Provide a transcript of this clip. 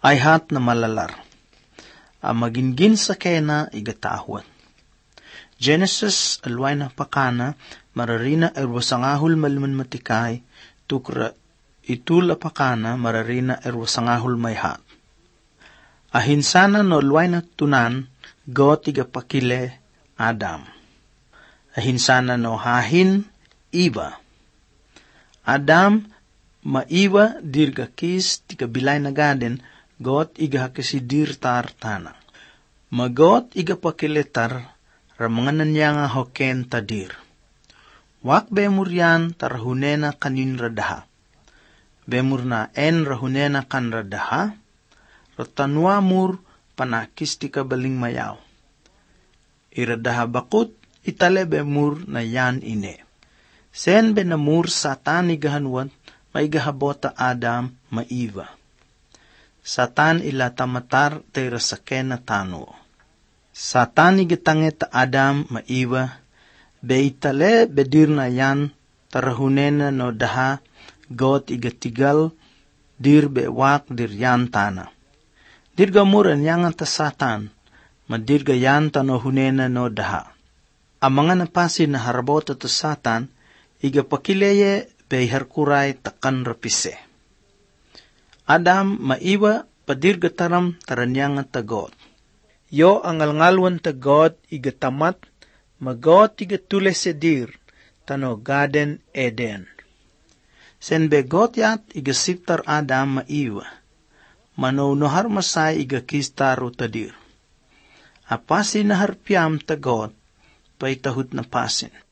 ay hat na malalar. Magingin sa kena igatahwan. Genesis alway na pakana, mararina erwasangahul malman matikay, tukra itul apakana, mararina erwasangahul mayhat. Ahinsana no alway na tunan, got igapakile Adam. Ahinsana no hahin, iba. Adam, maiwa dirgakis tikabilay na gaden, got igahakisidir tar tana. Magot igapakiletar, ramanganan niya nga hoken tadir. Wak bemur yan tarahunena kanin radaha. Bemur na en rahunena kan radaha, ratanwa mur panakis tikabaling mayaw. Iradaha bakut, itale bemur na yan ine. Sen benamur satan igahanwan, maigahabota Adam maiva. Satan ila tamatar tera sakena tano. Satan igitanget Adam maiva, beitale bedir na yan, tarahunena no daha, got igatigal, dir bewak dir yan tana. Dirga muran yangan ta Satan, madirga yan tano hunena no daha. Ang mga napasin na harabot to Satan, igapakileye beyharkuray takan rapise. Adam maiwa padirga taram taranyangan tagot. Yo ang alngalwan tagot igatamat, magot igatule sedir, tano Garden Eden. Sen begot yat igasiptar Adam maiwa, manaunohar masay igakistaro tadir. Apasin na harpiam tagot, paitahut na pasin.